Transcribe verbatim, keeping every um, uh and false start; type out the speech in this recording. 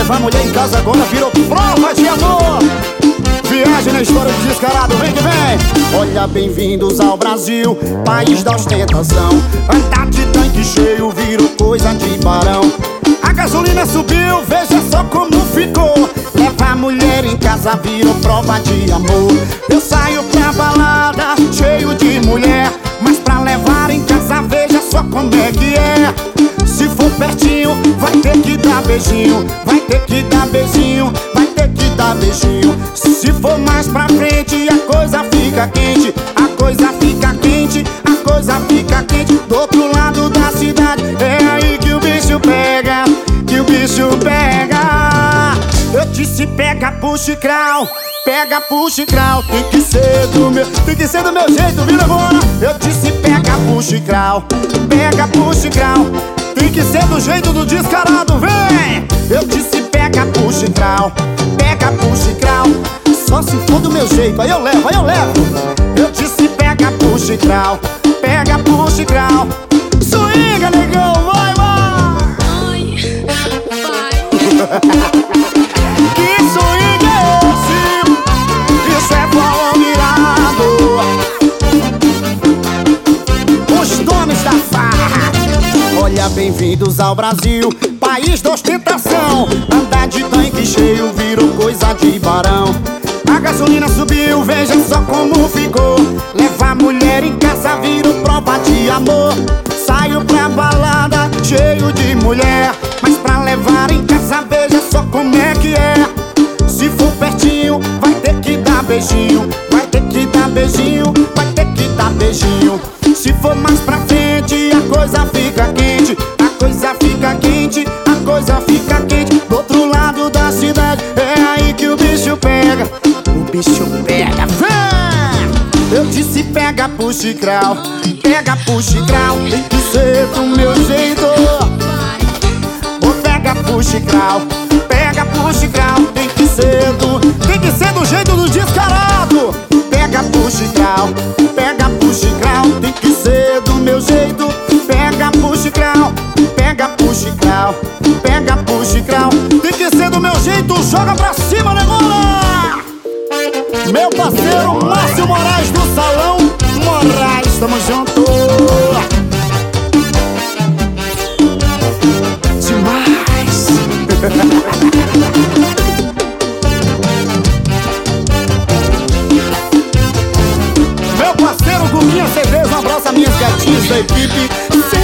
Levar mulher em casa agora virou prova de amor. Viagem na história do descarado, vem que vem. Olha, bem-vindos ao Brasil, país da ostentação. Andar de tanque cheio virou coisa de barão. A gasolina subiu, veja só como ficou. Levar mulher em casa virou prova de amor. Eu saio pra balada, cheio de mulher, mas pra levar em casa veja só como é que é. Se for pertinho, vai ter que dar beijinho. Vai ter que dar beijinho, vai ter que dar beijinho. Se for mais pra frente, a coisa fica quente. A coisa fica quente, a coisa fica quente. Do outro lado da cidade, é aí que o bicho pega, que o bicho pega. Eu disse pega, puxa e crau, pega, puxa e crau. Tem que ser do meu, tem que ser do meu jeito, viu agora? Eu disse pega, puxa e crau, pega, puxa e crau. Tem que ser do jeito do descarado, vem! Eu disse pega, puxa e crau, pega, puxa e crau. Só se for do meu jeito, aí eu levo, aí eu levo. Eu disse pega, puxa e crau, pega, puxa e crau. Swinga, negão, vai, vai! Ai, vai. Que swing é esse? Isso é balão mirado. Os donos da farra. Olha, bem-vindos ao Brasil, país da ostentação. Andar de tanque cheio virou coisa de barão. A gasolina subiu, veja só como ficou. Levar mulher em casa virou prova de amor. Saio pra balada, cheio de mulher, mas pra levar em casa veja só como é que é. Se for pertinho, vai ter que dar beijinho. Vai ter que dar beijinho, vai ter que dar beijinho. Se for mais pra frente, a coisa fica quente. A coisa fica quente, a coisa fica quente. Do outro lado da cidade, é aí que o bicho pega. O bicho pega, vem! Eu disse pega, puxa e crau, pega, puxa e crau. Tem que ser do meu jeito. Ou pega, puxa e crau, pega, puxa e crau. Tem que ser do, tem que ser do jeito do descarado. Pega, puxa e crau, pega, puxa e crau. Tem que ser do meu jeito. Pega, puxa e crau, pega, puxa e crau, pega, puxa e crau. Tem que ser do meu jeito, joga pra cima, negona! Meu parceiro Márcio Moraes do Salão Moraes, tamo junto! Demais! Meu parceiro Guguinha Cerveja, um abraço a minhas gatinhas da equipe.